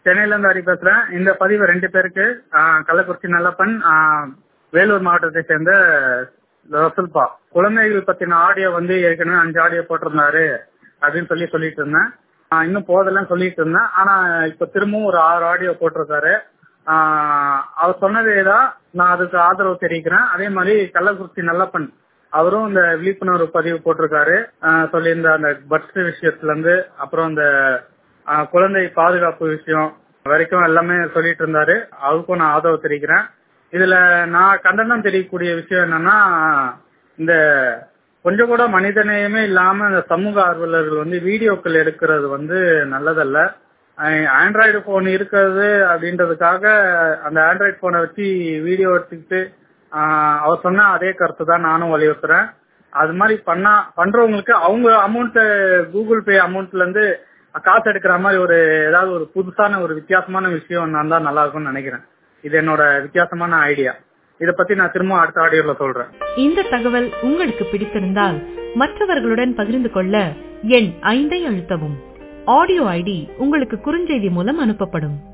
சென்னையில இருந்து ஹரி பேசுறேன். இந்த பதிவு 2 பேருக்கு. கள்ளக்குறிச்சி நல்லப்பன், வேலூர் மாவட்டத்தை சேர்ந்த ரசுல்பா. குழந்தைகள் பத்தின ஆடியோ வந்து ஏற்கனவே 5 ஆடியோ போட்டிருந்தாரு அப்படின்னு சொல்லிட்டு இருந்தேன். இன்னும் போதெல்லாம் சொல்லிட்டு இருந்தேன். ஆனா இப்ப திரும்பவும் ஒரு 6 ஆடியோ போட்டிருக்காரு. அவர் சொன்னதேதான் நான் அதுக்கு ஆதரவு தெரிவிக்கிறேன். அதே மாதிரி கள்ளக்குறிச்சி நல்லப்பன் அவரும் இந்த விழிப்புணர்வு பதிவு போட்டிருக்காரு. சொல்லியிருந்த அந்த பர்த் விஷயத்துல இருந்து அப்புறம் இந்த குழந்தை பாதுகாப்பு விஷயம் வரைக்கும் எல்லாமே சொல்லிட்டு இருந்தாரு. அவருக்கும் நான் ஆதரவு தெரிவிக்கிறேன். இதுல நான் கண்டனம் தெரியக்கூடிய விஷயம் என்னன்னா, இந்த கொஞ்சம் கூட மனிதநேயமே இல்லாம இந்த சமூக ஆர்வலர்கள் வந்து வீடியோக்கள் எடுக்கிறது வந்து நல்லதல்ல. ஆண்ட்ராய்டு போன் இருக்கிறது அப்படின்றதுக்காக அந்த ஆண்ட்ராய்டு போனை வச்சு வீடியோ எடுத்துக்கிட்டு அவர் சொன்ன அதே கருத்து தான் நானும் வலியுறுத்துறேன். அது மாதிரி பண்றவங்களுக்கு அவங்க அமௌண்ட் கூகுள் பே அமௌண்ட்ல இருந்து காசு எடுக்கிற மாதிரி ஏதாவது ஒரு புதுசான ஒரு வித்தியாசமான விஷயம் நான் தான் நல்லா இருக்கும்னு நினைக்கிறேன். இது என்னோட வித்தியாசமான ஐடியா. இத பத்தி நான் திரும்ப அடுத்த ஆடியோல சொல்றேன். இந்த தகவல் உங்களுக்கு பிடித்திருந்தால் மற்றவர்களுடன் பகிர்ந்து கொள்ள எண் 5 அழுத்தவும். ஆடியோ ஐடி உங்களுக்கு குறுஞ்செய்தி மூலம் அனுப்பப்படும்.